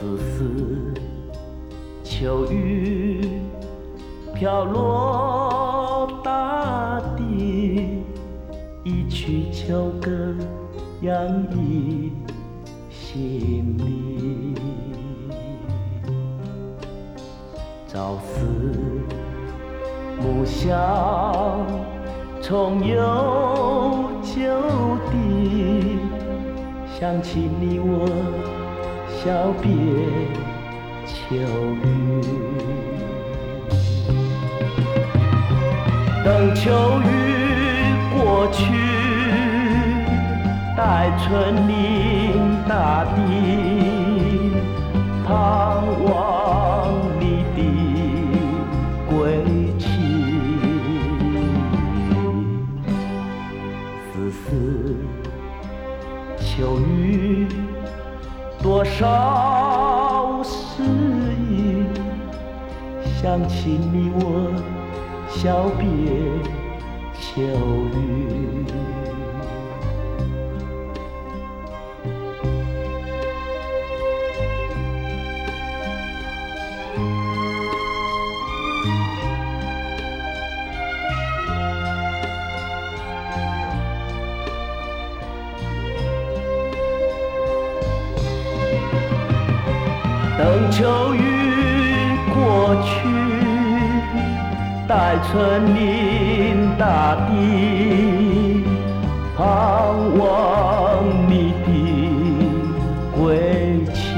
丝丝秋雨飘落大地，一曲秋歌洋溢心里。朝思暮想，重游旧地，想起你我小别秋雨。等秋雨过去，待春临大地，盼望你的归期。丝丝秋雨，多少诗意，想起你我小别秋雨。等秋雨过去，待春临大地，盼望你的归期。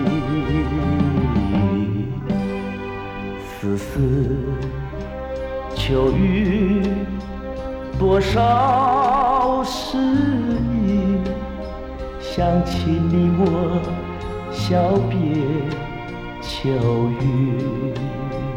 丝丝秋雨，多少诗意，想起你我小别秋雨。